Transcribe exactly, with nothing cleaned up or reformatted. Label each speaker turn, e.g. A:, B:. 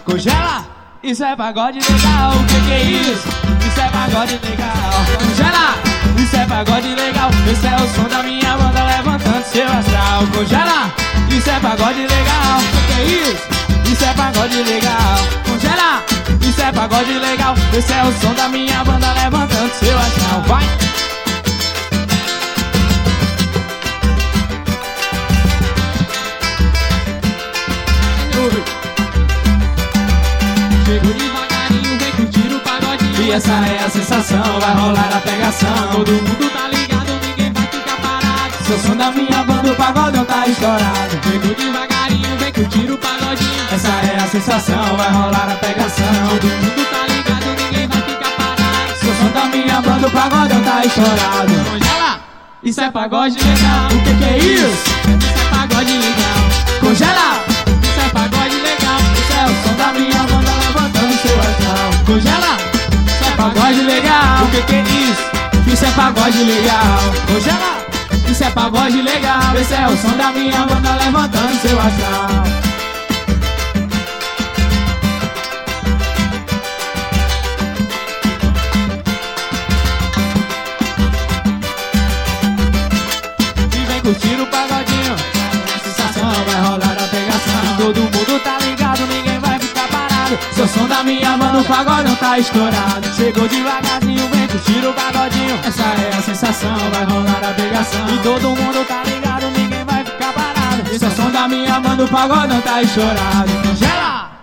A: Congela, isso é pagode legal. O que que é isso? Isso é pagode legal. Congela, isso é pagode legal. Esse é o som da minha banda levantando seu astral. Congela, isso é pagode legal. O que que é isso? Isso é pagode legal. Congela, isso é pagode legal. Esse é o som da minha banda levantando seu astral. Vai!
B: Chego devagarinho, vem curtir o pagodinho.
A: E essa é a sensação, vai rolar a pegação.
B: Todo mundo tá ligado, ninguém vai ficar parado.
A: Se o som da minha banda, o pagodão tá estourado.
B: Chego devagarinho, vem curtir o pagodinho.
A: Essa é a sensação, vai rolar a pegação.
B: Todo mundo tá ligado, ninguém vai ficar parado.
A: Se o som da minha banda, o pagodão tá estourado.
B: Congela,
A: Isso é pagode legal. O que que é isso?
B: isso é pagode legal.
A: Congela,
B: Isso é pagode legal.
A: isso é o som da minha banda levantando seu astral. Congela, isso é pagode legal. O que que é isso? Isso é pagode legal. Congela, isso é pagode legal. Esse é o som da minha banda levantando seu astral. E vem curtir o pagodinho. A sensação vai rolar a pegação. Todo mundo tá ligado, ninguém vai ficar parado. Se o som da minha banda, o pagodão tá estourado. Chegou devagarzinho, vem curtir o pagodinho. Essa é a sensação, vai rolar a pegação. E todo mundo tá ligado, ninguém vai ficar parado. Se o som da minha banda, o pagodão tá estourado. Congela!